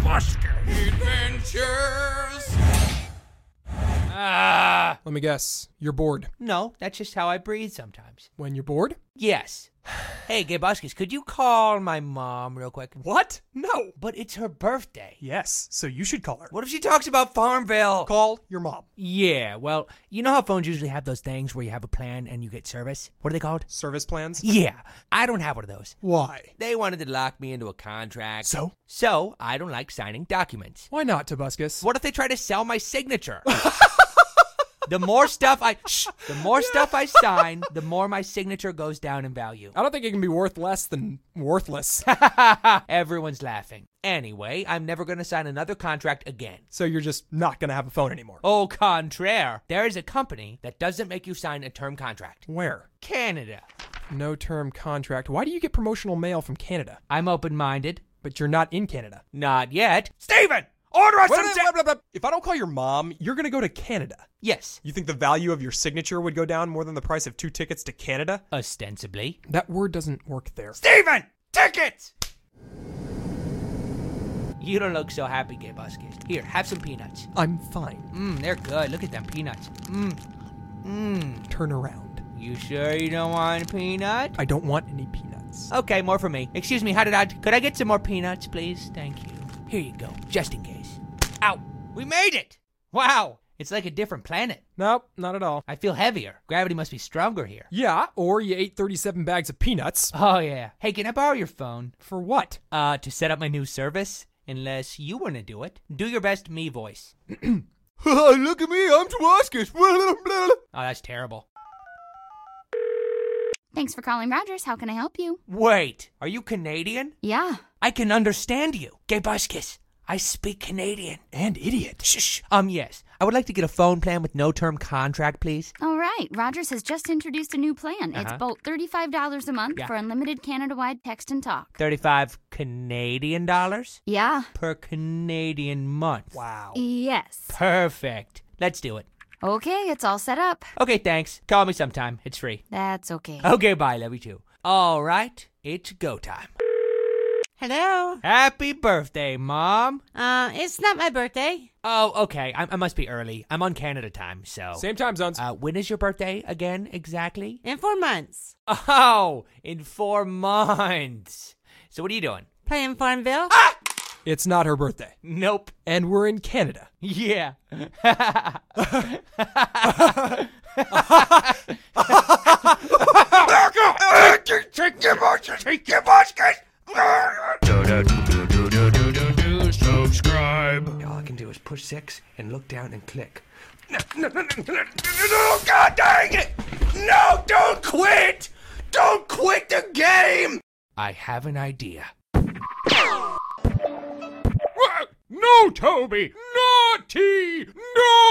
Adventures. Let me guess. You're bored. No, that's just how I breathe sometimes. When you're bored? Yes. Hey, Gabuskis, could you call my mom real quick? What? No. But it's her birthday. Yes, so you should call her. What if she talks about Farmville? Call your mom. Yeah, well, you know how phones usually have those things where you have a plan and you get service? What are they called? Service plans? Yeah, I don't have one of those. Why? They wanted to lock me into a contract. So? So, I don't like signing documents. Why not, Tobuscus? What if they try to sell my signature? The more stuff I sign, the more my signature goes down in value. I don't think it can be worth less than worthless. Everyone's laughing. Anyway, I'm never going to sign another contract again. So you're just not going to have a phone anymore? Au contraire. There is a company that doesn't make you sign a term contract. Where? Canada. No term contract. Why do you get promotional mail from Canada? I'm open-minded. But you're not in Canada. Not yet. Steven! Order us some... If I don't call your mom, you're going to go to Canada. Yes. You think the value of your signature would go down more than the price of 2 tickets to Canada? Ostensibly. That word doesn't work there. Steven! Tickets! You don't look so happy, Gabuskis. Here, have some peanuts. I'm fine. They're good. Look at them peanuts. Turn around. You sure you don't want a peanut? I don't want any peanuts. Okay, more for me. Excuse me, could I get some more peanuts, please? Thank you. Here you go, just in case. Ow! We made it! Wow, it's like a different planet. Nope, not at all. I feel heavier. Gravity must be stronger here. Yeah, or you ate 37 bags of peanuts. Oh, yeah. Hey, can I borrow your phone? For what? To set up my new service. Unless you want to do it. Do your best me voice. Look at me, I'm Tobuscus. Oh, that's terrible. Thanks for calling Rogers. How can I help you? Wait, are you Canadian? Yeah. I can understand you. Gabuskis, I speak Canadian. And idiot. Shh. Yes. I would like to get a phone plan with no term contract, please. All right. Rogers has just introduced a new plan. It's about $35 a month for unlimited Canada-wide text and talk. 35 Canadian dollars? Yeah. Per Canadian month. Wow. Yes. Perfect. Let's do it. Okay, it's all set up. Okay, thanks. Call me sometime. It's free. That's okay. Okay, bye. Love you too. All right, it's go time. Hello? Happy birthday, Mom. It's not my birthday. Oh, okay. I must be early. I'm on Canada time, so... Same time zones. When is your birthday again, exactly? In 4 months. Oh, in 4 months. So what are you doing? Playing Farmville. Ah! It's not her birthday. Nope. And we're in Canada. Yeah. Subscribe. All I can do is push 6 and look down and click. No, God dang it! No, don't quit! Don't quit the game! I have an idea. No, Toby! Naughty! No!